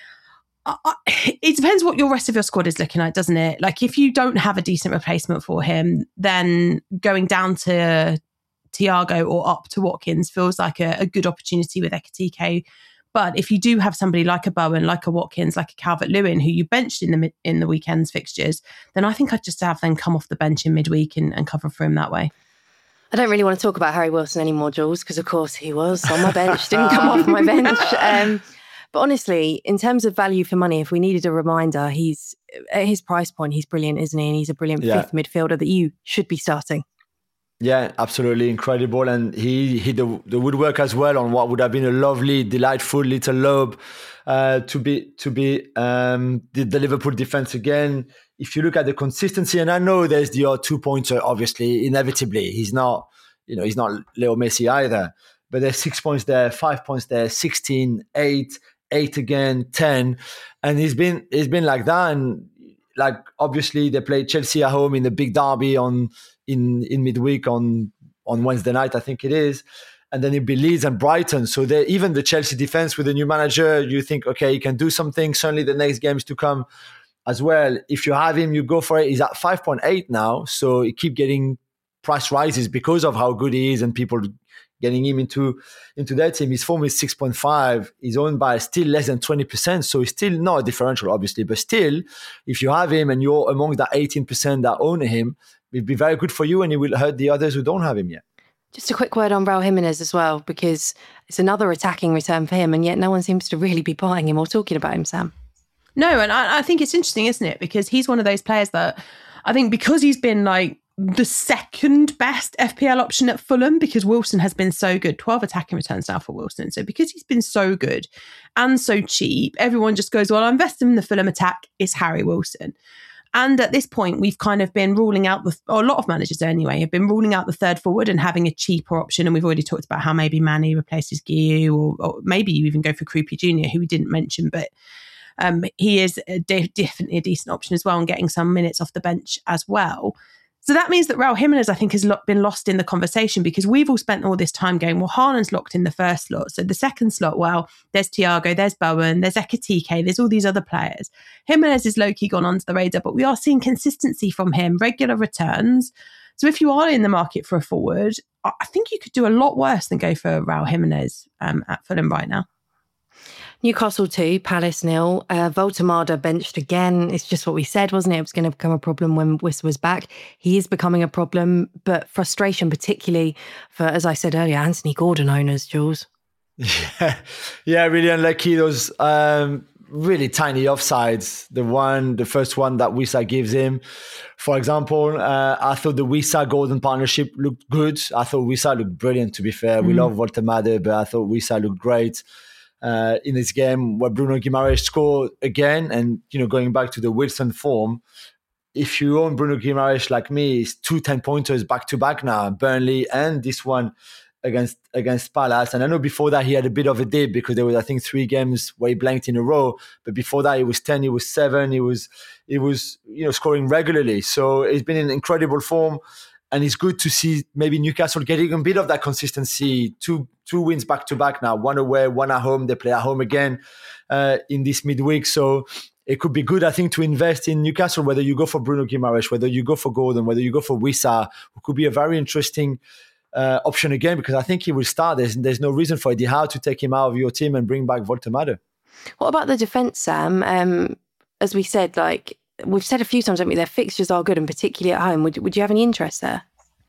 I, it depends what your rest of your squad is looking like, doesn't it? Like, if you don't have a decent replacement for him, then going down to Thiago or up to Watkins feels like a, a good opportunity with Ekitike. But if you do have somebody like a Bowen, like a Watkins, like a Calvert-Lewin, who you benched in the mid, in the weekend's fixtures, then I think I'd just have them come off the bench in midweek and, and cover for him that way. I don't really want to talk about Harry Wilson anymore, Jules, because of course he was on my bench, didn't come off my bench. Um, But honestly, in terms of value for money, if we needed a reminder, he's at his price point, he's brilliant, isn't he? And he's a brilliant Yeah. fifth midfielder that you should be starting. Yeah, absolutely incredible. And he hit the, the woodwork as well on what would have been a lovely, delightful little lob uh, to be to be um, the, the Liverpool defense again. If you look at the consistency, and I know there's the odd two pointer, obviously, inevitably. He's not, you know, he's not Leo Messi either. But there's six points there, five points there, sixteen, eight, eight again, ten. And he's been he's been like that. And like obviously they played Chelsea at home in the big derby on in, in midweek on, on Wednesday night, I think it is. And then it'll be Leeds and Brighton. So they even the Chelsea defense with the new manager, you think, okay, he can do something. Certainly the next games to come as well. If you have him, you go for it. He's at five point eight now. So he keep getting price rises because of how good he is and people getting him into into their team. His form is six point five. He's owned by still less than twenty percent. So it's still not a differential, obviously. But still, if you have him and you're among that eighteen percent that own him, it'd be very good for you and it will hurt the others who don't have him yet. Just a quick word on Raul Jimenez as well, because it's another attacking return for him, and yet no one seems to really be buying him or talking about him, Sam. No, and I, I think it's interesting, isn't it? Because he's one of those players that I think because he's been like the second best F P L option at Fulham, because Wilson has been so good, twelve attacking returns now for Wilson. So because he's been so good and so cheap, everyone just goes, well, I'll invest in the Fulham attack. It's Harry Wilson. And at this point, we've kind of been ruling out, the, or a lot of managers anyway, have been ruling out the third forward and having a cheaper option. And we've already talked about how maybe Manny replaces Guiu, or, or maybe you even go for Kruppi Junior, who we didn't mention, but um, he is a de- definitely a decent option as well, and getting some minutes off the bench as well. So that means that Raul Jimenez, I think, has lo- been lost in the conversation, because we've all spent all this time going, well, Haaland's locked in the first slot. So the second slot, well, there's Thiago, there's Bowen, there's Ekitike, there's all these other players. Jimenez is low-key gone onto the radar, but we are seeing consistency from him, regular returns. So if you are in the market for a forward, I think you could do a lot worse than go for Raul Jimenez um, at Fulham right now. Newcastle two, Palace nil. Uh, Voltemada benched again. It's just what we said, wasn't it? It was going to become a problem when Wissa was back. He is becoming a problem, but frustration, particularly for, as I said earlier, Anthony Gordon owners, Jules. Yeah, yeah, really unlucky. Those um, really tiny offsides. The one, the first one that Wissa gives him. For example, uh, I thought the Wissa Gordon partnership looked good. I thought Wissa looked brilliant, to be fair. Mm. We love Voltemada, but I thought Wissa looked great. Uh, in this game where Bruno Guimaraes scored again, and you know, going back to the Wilson form, if you own Bruno Guimaraes like me, it's two ten-pointers back-to-back now, Burnley and this one against against Palace. And I know before that he had a bit of a dip because there was, I think, three games where he blanked in a row. But before that, it was ten, it was seven, it was it was you know scoring regularly. So he's been in incredible form. And it's good to see maybe Newcastle getting a bit of that consistency. Two two wins back to back now, one away, one at home. They play at home again uh, in this midweek. So it could be good, I think, to invest in Newcastle, whether you go for Bruno Guimaraes, whether you go for Gordon, whether you go for Wissa. It could be a very interesting uh, option again, because I think he will start. There's, there's no reason for Eddie Howe to take him out of your team and bring back Voltemada. What about the defence, Sam? Um, as we said, like, we've said a few times, haven't we? Their fixtures are good, and particularly at home. Would would you have any interest there?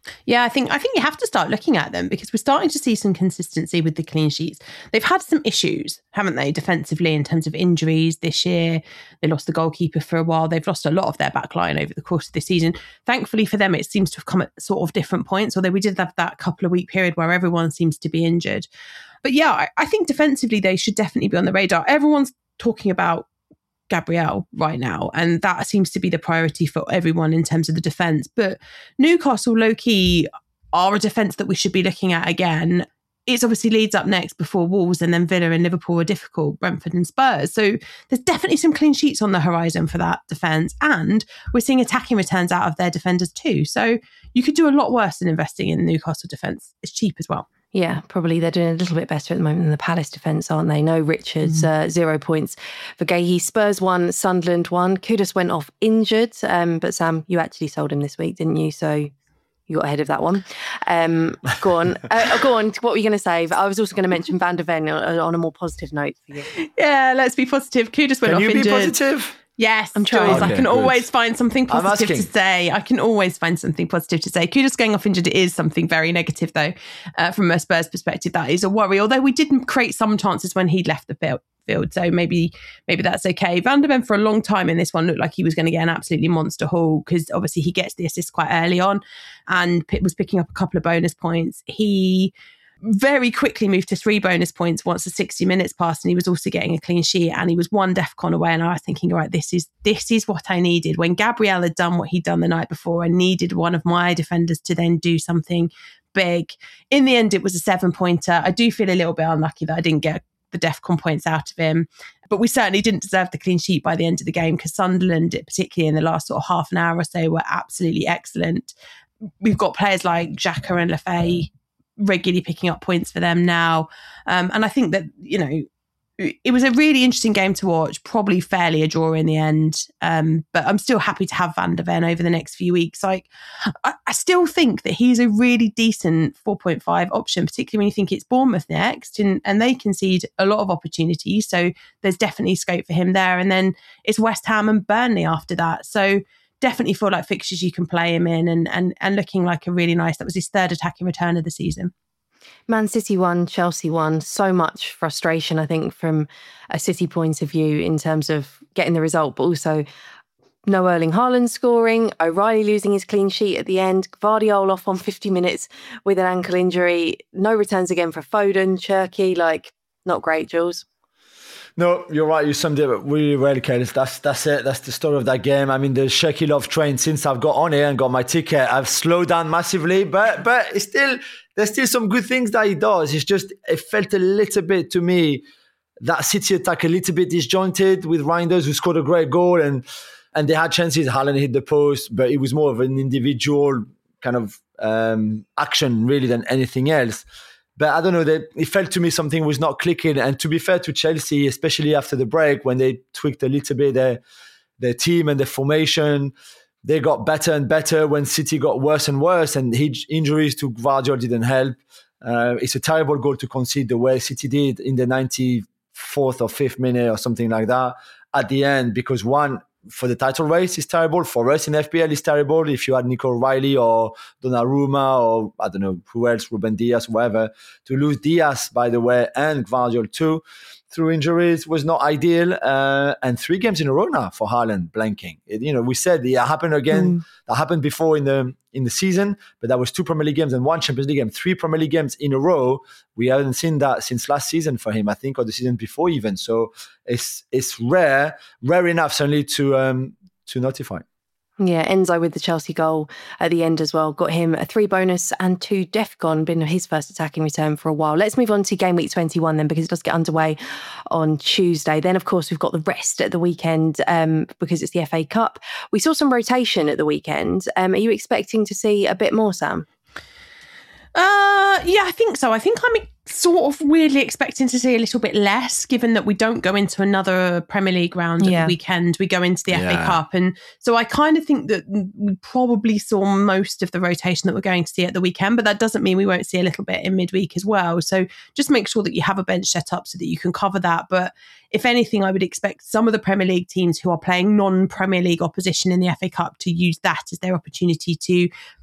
Yeah, I think I think you have to start looking at them because we're starting to see some consistency with the clean sheets. They've had some issues, haven't they, defensively in terms of injuries this year. They lost the goalkeeper for a while. They've lost a lot of their back line over the course of this season. Thankfully for them, it seems to have come at sort of different points, although we did have that couple of week period where everyone seems to be injured. But yeah, I, I think defensively they should definitely be on the radar. Everyone's talking about Gabriel right now, and that seems to be the priority for everyone in terms of the defence. But Newcastle, low-key, are a defence that we should be looking at again. It's obviously Leeds up next before Wolves, and then Villa and Liverpool are difficult, Brentford and Spurs. So there's definitely some clean sheets on the horizon for that defence, and we're seeing attacking returns out of their defenders too. So you could do a lot worse than investing in Newcastle defence. It's cheap as well. Yeah, probably they're doing a little bit better at the moment than the Palace defence, aren't they? No Richards, mm. uh, zero points for Gahey. Spurs won, Sunderland won. Kudus went off injured, um, but Sam, you actually sold him this week, didn't you? So you got ahead of that one. Um, go on. Uh, go on. What were you going to say? I was also going to mention Van der Ven on, on a more positive note for you. Yeah, let's be positive. Kudus went Can off you injured. Be positive? Yes, I'm trying. Okay, I can good. always find something positive to say. I can always find something positive to say. Kudus going off injured is something very negative, though, uh, from a Spurs perspective. That is a worry. Although we did create some chances when he'd left the field, field so maybe maybe that's okay. Van der Ven for a long time in this one looked like he was going to get an absolutely monster haul because obviously he gets the assist quite early on and was picking up a couple of bonus points. He very quickly moved to three bonus points once the sixty minutes passed, and he was also getting a clean sheet, and he was one DEFCON away. And I was thinking, all right, this is this is what I needed. When Gabriel had done what he'd done the night before, I needed one of my defenders to then do something big. In the end, it was a seven pointer. I do feel a little bit unlucky that I didn't get the DEFCON points out of him, but we certainly didn't deserve the clean sheet by the end of the game because Sunderland, particularly in the last sort of half an hour or so, were absolutely excellent. We've got players like Xhaka and Lafay regularly picking up points for them now. Um, and I think that, you know, it was a really interesting game to watch, probably fairly a draw in the end. Um, but I'm still happy to have Van der Ven over the next few weeks. Like, I, I still think that he's a really decent four point five option, particularly when you think it's Bournemouth next and, and they concede a lot of opportunities. So there's definitely scope for him there. And then it's West Ham and Burnley after that. So definitely feel like fixtures you can play him in and, and, and looking like a really nice, that was his third attacking return of the season. Man City won, Chelsea won. So much frustration, I think, from a City point of view in terms of getting the result, but also no Erling Haaland scoring, O'Reilly losing his clean sheet at the end, Gvardiol off on fifty minutes with an ankle injury, no returns again for Foden, Cherki, like, not great, Jules. No, you're right. You summed it up really well, Kaylis. That's that's it. That's the story of that game. I mean, the Cherki love train, since I've got on it and got my ticket, I've slowed down massively, but but it's still, there's still some good things that he does. It's just, it felt a little bit to me, that City attack a little bit disjointed with Reinders, who scored a great goal, and and they had chances. Haaland hit the post, but it was more of an individual kind of um, action really than anything else. But I don't know, that it felt to me something was not clicking. And to be fair to Chelsea, especially after the break, when they tweaked a little bit their, their team and their formation, they got better and better when City got worse and worse. And his injuries to Gvardiol didn't help. Uh, it's a terrible goal to concede the way City did in the ninety-fourth or fifth minute or something like that at the end, because one, for the title race is terrible. For us in F P L is terrible. If you had Nico O'Reilly or Donnarumma or I don't know who else, Ruben Diaz, whatever, to lose Diaz, by the way, and Gvardiol too, through injuries was not ideal. Uh, and three games in a row now for Haaland blanking. It, you know, we said it happened again. Mm. That happened before in the in the season, but that was two Premier League games and one Champions League game. Three Premier League games in a row. We haven't seen that since last season for him, I think, or the season before even. So it's it's rare, rare enough certainly to um, to notify. Yeah, Enzo with the Chelsea goal at the end as well. Got him a three bonus and two DEFCON, been his first attacking return for a while. Let's move on to game week twenty-one then, because it does get underway on Tuesday. Then, of course, we've got the rest at the weekend um, because it's the F A Cup. We saw some rotation at the weekend. Um, are you expecting to see a bit more, Sam? Uh, yeah, I think so. I think I'm sort of weirdly expecting to see a little bit less, given that we don't go into another Premier League round yeah. at the weekend. We go into the yeah. F A Cup. And so I kind of think that we probably saw most of the rotation that we're going to see at the weekend, but that doesn't mean we won't see a little bit in midweek as well. So just make sure that you have a bench set up so that you can cover that. But if anything, I would expect some of the Premier League teams who are playing non-Premier League opposition in the F A Cup to use that as their opportunity to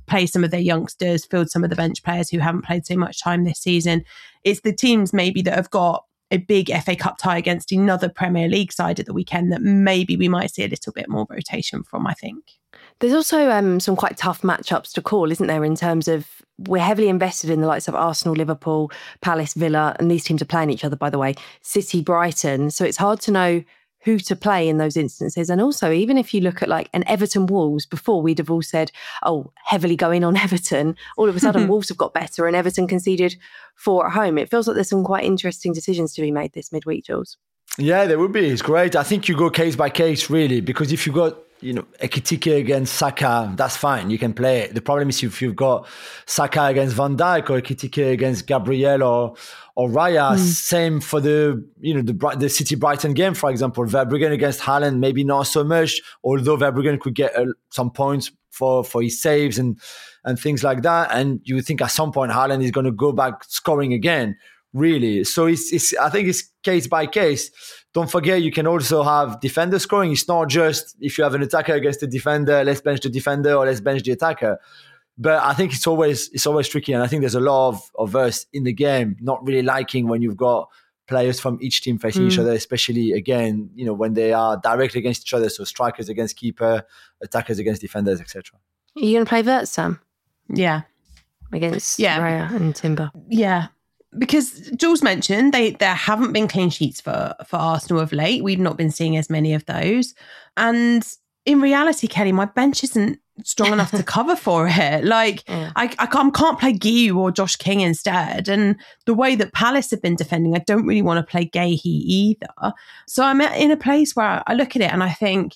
play some of their youngsters, field some of the bench players who haven't played so much time this season. It's the teams maybe that have got a big F A Cup tie against another Premier League side at the weekend that maybe we might see a little bit more rotation from, I think. There's also um, some quite tough matchups to call, isn't there, in terms of we're heavily invested in the likes of Arsenal, Liverpool, Palace, Villa, and these teams are playing each other, by the way, City, Brighton. So it's hard to know who to play in those instances. And also, even if you look at like an Everton Wolves, before we'd have all said, oh, heavily going on Everton, all of a sudden Wolves have got better and Everton conceded four at home. It feels like there's some quite interesting decisions to be made this midweek, Jules. Yeah, there would be. It's great. I think you go case by case, really, because if you got, you know, Ekitike against Saka, that's fine. You can play it. The problem is if you've got Saka against Van Dijk or Ekitike against Gabriel or or Raya. Mm. Same for the, you know, the the City Brighton game, for example. Verbruggen against Haaland, maybe not so much, although Verbruggen could get uh, some points for, for his saves and and things like that. And you would think at some point Haaland is going to go back scoring again. Really. So it's, it's, I think it's case by case. Don't forget, you can also have defender scoring. It's not just if you have an attacker against the defender, let's bench the defender or let's bench the attacker. But I think it's always, it's always tricky. And I think there's a lot of, of us in the game not really liking when you've got players from each team facing mm. each other, especially again, you know, when they are directly against each other. So strikers against keeper, attackers against defenders, et cetera. Are you going to play Vert, Sam? Yeah. Against yeah. Raya and Timber? Yeah. Because Jules mentioned they there haven't been clean sheets for, for Arsenal of late. We've not been seeing as many of those. And in reality, Kelly, my bench isn't strong enough to cover for it. Like, yeah. I, I can't, can't play Guiu or Josh King instead. And the way that Palace have been defending, I don't really want to play Gahey either. So I'm in a place where I look at it and I think,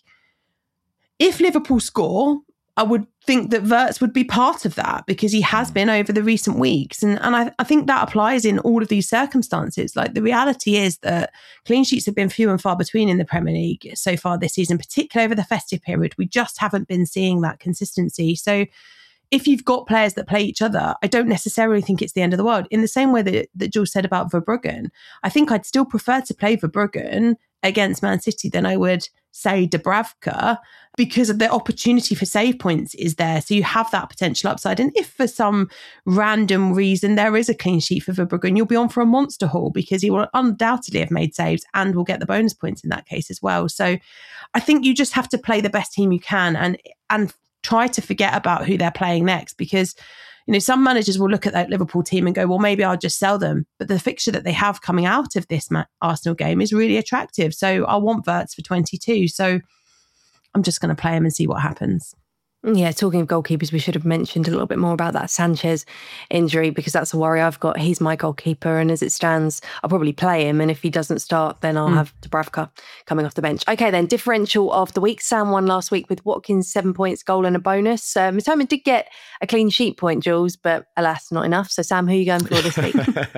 if Liverpool score, I would think that Wirtz would be part of that because he has been over the recent weeks. And, and I, I think that applies in all of these circumstances. Like, the reality is that clean sheets have been few and far between in the Premier League so far this season, particularly over the festive period. We just haven't been seeing that consistency. So if you've got players that play each other, I don't necessarily think it's the end of the world. In the same way that, that Jules said about Verbruggen, I think I'd still prefer to play Verbruggen against Man City than I would, say, Dubravka, because of the opportunity for save points is there. So you have that potential upside. And if for some random reason there is a clean sheet for Verbruggen, you'll be on for a monster haul because he will undoubtedly have made saves and will get the bonus points in that case as well. So I think you just have to play the best team you can and and try to forget about who they're playing next, because, you know, some managers will look at that Liverpool team and go, well, maybe I'll just sell them. But the fixture that they have coming out of this Arsenal game is really attractive. So I want Wirtz for twenty-two. So I'm just going to play him and see what happens. Yeah, talking of goalkeepers, we should have mentioned a little bit more about that Sanchez injury, because that's a worry I've got. He's my goalkeeper, and as it stands, I'll probably play him. And if he doesn't start, then I'll mm. have Dubravka coming off the bench. Okay, then, differential of the week. Sam won last week with Watkins, seven points, goal and a bonus. Uh, Mitoma did get a clean sheet point, Jules, but alas, not enough. So, Sam, who are you going for this week? uh,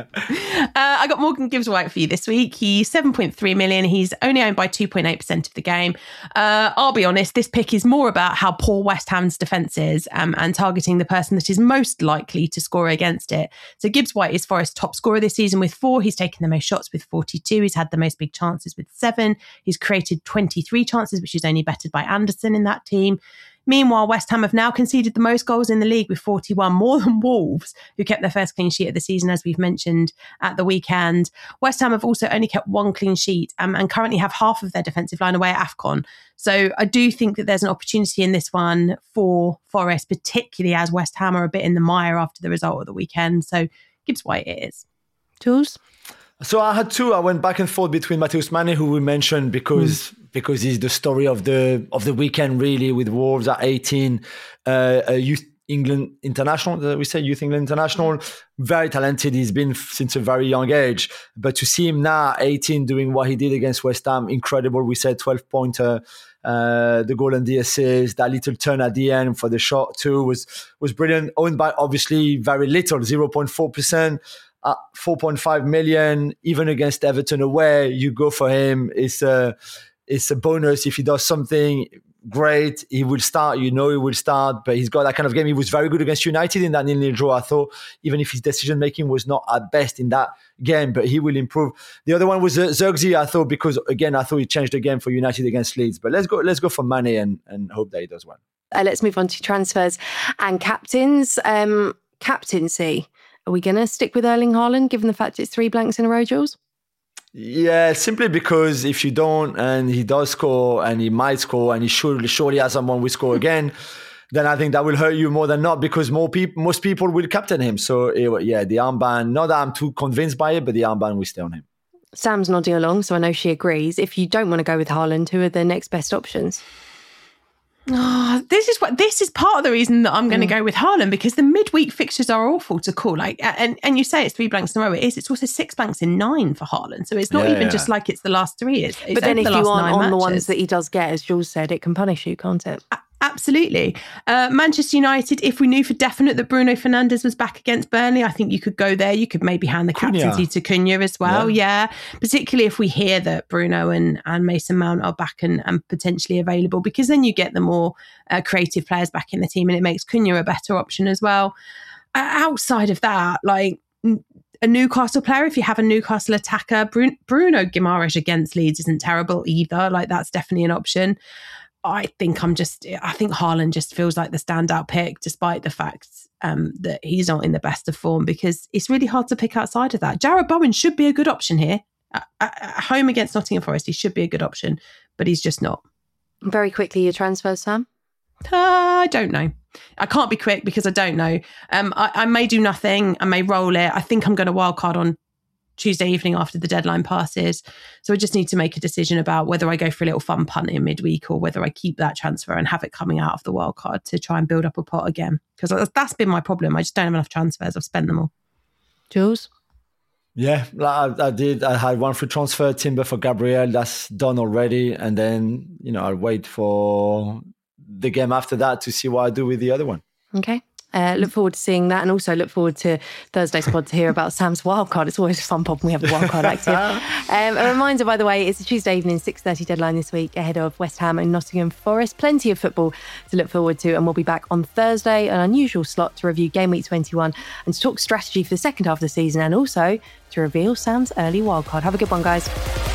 I got Morgan Gibbs-White for you this week. He's seven point three million. He's only owned by two point eight percent of the game. Uh, I'll be honest, this pick is more about how poor West Ham's defence is um, and targeting the person that is most likely to score against it. So Gibbs-White is Forest's top scorer this season with four. He's taken the most shots with forty-two. He's had the most big chances with seven. He's created twenty-three chances, which is only bettered by Anderson in that team. Meanwhile, West Ham have now conceded the most goals in the league with forty-one, more than Wolves, who kept their first clean sheet of the season, as we've mentioned at the weekend. West Ham have also only kept one clean sheet um, and currently have half of their defensive line away at AFCON. So I do think that there's an opportunity in this one for Forest, particularly as West Ham are a bit in the mire after the result of the weekend. So Gibbs-White it is. Jules? So I had two. I went back and forth between Matheus Mane, who we mentioned because mm. because he's the story of the of the weekend, really, with Wolves at eighteen, uh, a youth England international. We say youth England international, very talented. He's been since a very young age. But to see him now, at eighteen, doing what he did against West Ham, incredible. We said twelve pointer, uh, the goal and the assist, that little turn at the end for the shot too was was brilliant. Owned by obviously very little, zero point four percent. Uh, four point five million, even against Everton away, you go for him. It's a, it's a bonus. If he does something great, he will start. You know he will start, but he's got that kind of game. He was very good against United in that nil-nil draw, I thought, even if his decision-making was not at best in that game, but he will improve. The other one was uh, Zirkzee, I thought, because, again, I thought he changed the game for United against Leeds. But let's go let's go for Mane and, and hope that he does well. Uh, let's move on to transfers and captains. Um, captaincy. Are we going to stick with Erling Haaland, given the fact it's three blanks in a row, Jules? Yeah, simply because if you don't, and he does score, and he might score, and he surely, surely has someone will score again, then I think that will hurt you more than not, because more people, most people will captain him. So yeah, the armband, not that I'm too convinced by it, but the armband will stay on him. Sam's nodding along, so I know she agrees. If you don't want to go with Haaland, who are the next best options? Oh, this is what this is part of the reason that I'm going to mm. go with Haaland, because the midweek fixtures are awful to call. Like, and and you say it's three blanks in a row. It is. It's also six blanks in nine for Haaland. So it's not yeah, even yeah. just like it's the last three. It's, it's but then if the you aren't on matches. the ones that he does get, as Jules said, it can punish you, can't it? A- Absolutely. Uh, Manchester United, if we knew for definite that Bruno Fernandes was back against Burnley, I think you could go there. You could maybe hand the captaincy Cunha. to Cunha as well. Yeah. yeah. Particularly if we hear that Bruno and, and Mason Mount are back and, and potentially available, because then you get the more uh, creative players back in the team and it makes Cunha a better option as well. Uh, outside of that, like a Newcastle player, if you have a Newcastle attacker, Bruno, Bruno Guimaraes against Leeds isn't terrible either. Like, that's definitely an option. I think I'm just, I think Haaland just feels like the standout pick, despite the fact um, that he's not in the best of form, because it's really hard to pick outside of that. Jarrod Bowen should be a good option here. At, at home against Nottingham Forest, he should be a good option, but he's just not. Very quickly, your transfers, Sam? Uh, I don't know. I can't be quick because I don't know. Um, I, I may do nothing. I may roll it. I think I'm going to wildcard on Tuesday evening after the deadline passes. So I just need to make a decision about whether I go for a little fun punt in midweek or whether I keep that transfer and have it coming out of the wild card to try and build up a pot again. Because that's been my problem. I just don't have enough transfers. I've spent them all. Jules? Yeah, I, I did. I had one free transfer, Timber for Gabriel. That's done already. And then, you know, I'll wait for the game after that to see what I do with the other one. Okay. Uh, look forward to seeing that, and also look forward to Thursday's pod to hear about Sam's wildcard. It's always a fun pod when we have a wildcard active. Um, a reminder, by the way, it's a Tuesday evening, six thirty deadline this week ahead of West Ham and Nottingham Forest. Plenty of football to look forward to, and we'll be back on Thursday, an unusual slot to review Game Week twenty-one and to talk strategy for the second half of the season, and also to reveal Sam's early wildcard. Have a good one, guys.